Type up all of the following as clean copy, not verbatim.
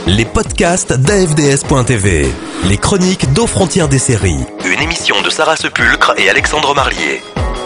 Les podcasts d'AFDS.tv. Les chroniques d'Aux Frontières des séries. Une émission de Sarah Sepulcre et Alexandre Marlier.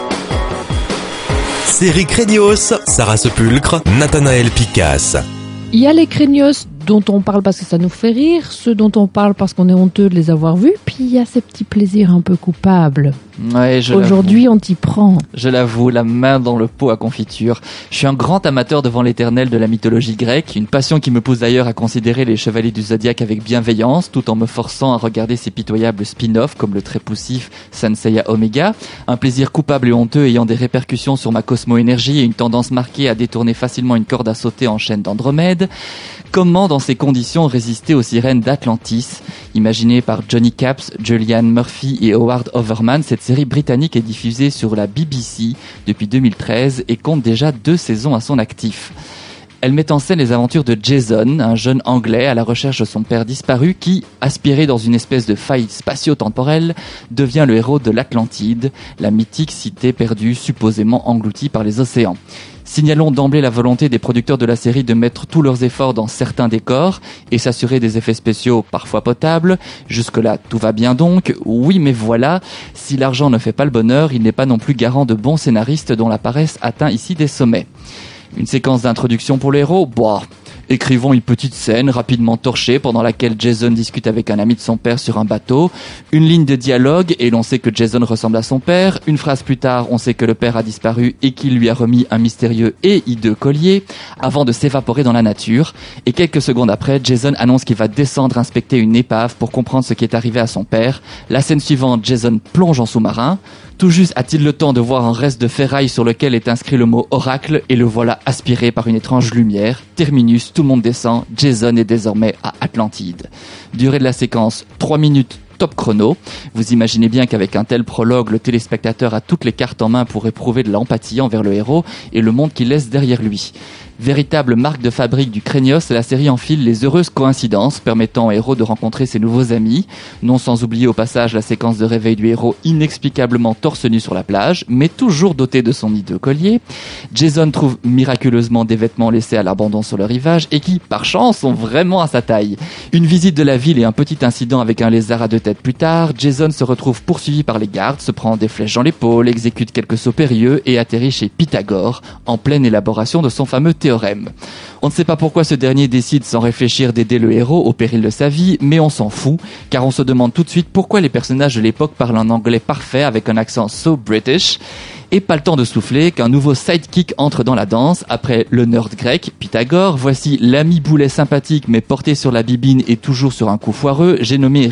Série Craignos, Sarah Sepulcre, Nathanaël Picasse. Il y a les Craignos dont on parle parce que ça nous fait rire, ceux dont on parle parce qu'on est honteux de les avoir vus, puis il y a ces petits plaisirs un peu coupables. Ouais, Aujourd'hui, on t'y prend. Je l'avoue, la main dans le pot à confiture. Je suis un grand amateur devant l'éternel de la mythologie grecque, une passion qui me pousse d'ailleurs à considérer les chevaliers du zodiaque avec bienveillance, tout en me forçant à regarder ces pitoyables spin-offs comme le très poussif Sanseiya Omega, un plaisir coupable et honteux ayant des répercussions sur ma cosmo-énergie et une tendance marquée à détourner facilement une corde à sauter en chaîne d'Andromède. Comment, dans ces conditions, résister aux sirènes d'Atlantis? Imaginée par Johnny Capps, Julianne Murphy et Howard Overman, cette série britannique est diffusée sur la BBC depuis 2013 et compte déjà 2 saisons à son actif. Elle met en scène les aventures de Jason, un jeune Anglais à la recherche de son père disparu qui, aspiré dans une espèce de faille spatio-temporelle, devient le héros de l'Atlantide, la mythique cité perdue supposément engloutie par les océans. Signalons d'emblée la volonté des producteurs de la série de mettre tous leurs efforts dans certains décors et s'assurer des effets spéciaux parfois potables. Jusque-là, tout va bien donc. Oui, mais voilà, si l'argent ne fait pas le bonheur, il n'est pas non plus garant de bons scénaristes dont la paresse atteint ici des sommets. Une séquence d'introduction pour les héros? Écrivons une petite scène rapidement torchée pendant laquelle Jason discute avec un ami de son père sur un bateau. Une ligne de dialogue et l'on sait que Jason ressemble à son père. Une phrase plus tard, on sait que le père a disparu et qu'il lui a remis un mystérieux et hideux collier avant de s'évaporer dans la nature. Et quelques secondes après, Jason annonce qu'il va descendre inspecter une épave pour comprendre ce qui est arrivé à son père. La scène suivante, Jason plonge en sous-marin. Tout juste a-t-il le temps de voir un reste de ferraille sur lequel est inscrit le mot oracle et le voilà aspiré par une étrange lumière. Terminus, tout le monde descend, Jason est désormais à Atlantide. Durée de la séquence, 3 minutes top chrono. Vous imaginez bien qu'avec un tel prologue, le téléspectateur a toutes les cartes en main pour éprouver de l'empathie envers le héros et le monde qu'il laisse derrière lui. Véritable marque de fabrique du Craignos, la série enfile les heureuses coïncidences permettant au héros de rencontrer ses nouveaux amis, non sans oublier au passage la séquence de réveil du héros inexplicablement torse nu sur la plage, mais toujours doté de son hideux collier. Jason trouve miraculeusement des vêtements laissés à l'abandon sur le rivage et qui, par chance, sont vraiment à sa taille. Une visite de la ville et un petit incident avec un lézard à 2 têtes plus tard, Jason se retrouve poursuivi par les gardes, se prend des flèches dans l'épaule, exécute quelques sauts périlleux et atterrit chez Pythagore, en pleine élaboration de son fameux théorème. On ne sait pas pourquoi ce dernier décide sans réfléchir d'aider le héros au péril de sa vie, mais on s'en fout, car on se demande tout de suite pourquoi les personnages de l'époque parlent un anglais parfait avec un accent so British. Et pas le temps de souffler qu'un nouveau sidekick entre dans la danse. Après le nerd grec, Pythagore, voici l'ami boulet sympathique mais porté sur la bibine et toujours sur un coup foireux, j'ai nommé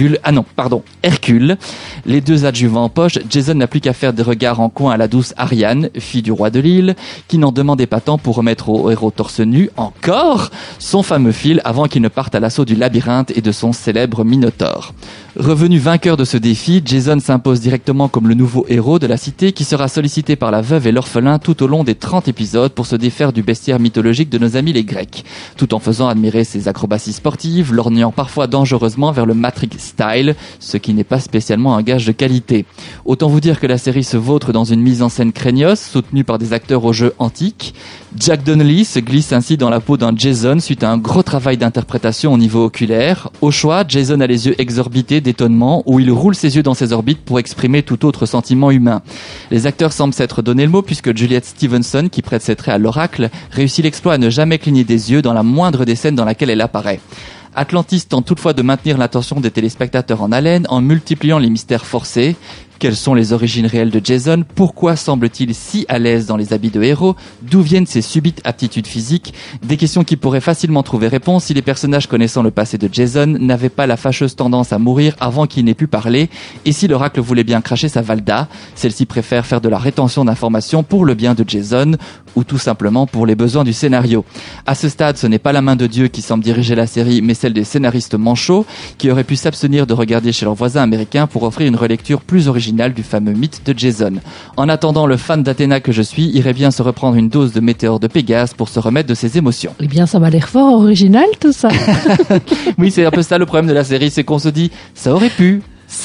Hercule. Les 2 adjuvants en poche, Jason n'a plus qu'à faire des regards en coin à la douce Ariane, fille du roi de l'île, qui n'en demandait pas tant pour remettre au héros torse nu, encore, son fameux fil avant qu'il ne parte à l'assaut du labyrinthe et de son célèbre Minotaure. Revenu vainqueur de ce défi, Jason s'impose directement comme le nouveau héros de la cité qui sera sollicité par la veuve et l'orphelin tout au long des 30 épisodes pour se défaire du bestiaire mythologique de nos amis les Grecs, tout en faisant admirer ses acrobaties sportives, lorgnant parfois dangereusement vers le Matrix style, ce qui n'est pas spécialement un gage de qualité. Autant vous dire que la série se vautre dans une mise en scène craignos, soutenue par des acteurs au jeu antique. Jack Donnelly se glisse ainsi dans la peau d'un Jason suite à un gros travail d'interprétation au niveau oculaire. Au choix, Jason a les yeux exorbités d'étonnement où il roule ses yeux dans ses orbites pour exprimer tout autre sentiment humain. Les acteurs semblent s'être donné le mot puisque Juliette Stevenson, qui prête ses traits à l'oracle, réussit l'exploit à ne jamais cligner des yeux dans la moindre des scènes dans laquelle elle apparaît. Atlantis tente toutefois de maintenir l'attention des téléspectateurs en haleine en multipliant les mystères forcés. Quelles sont les origines réelles de Jason? Pourquoi semble-t-il si à l'aise dans les habits de héros? D'où viennent ses subites aptitudes physiques? Des questions qui pourraient facilement trouver réponse si les personnages connaissant le passé de Jason n'avaient pas la fâcheuse tendance à mourir avant qu'il n'ait pu parler, et si l'oracle voulait bien cracher sa Valda, celle-ci préfère faire de la rétention d'informations pour le bien de Jason, ou tout simplement pour les besoins du scénario. À ce stade, ce n'est pas la main de Dieu qui semble diriger la série, mais celle des scénaristes manchots, qui auraient pu s'abstenir de regarder chez leurs voisins américains pour offrir une relecture plus originale du fameux mythe de Jason. En attendant, le fan d'Athéna que je suis irait bien se reprendre une dose de Météore de Pégase pour se remettre de ses émotions. Eh bien, ça m'a l'air fort original tout ça. Oui, c'est un peu ça le problème de la série, c'est qu'on se dit, ça aurait pu,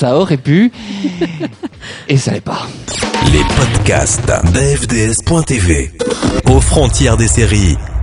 et ça l'est pas. Les podcasts d'AFDS.tv. Aux Frontières des séries.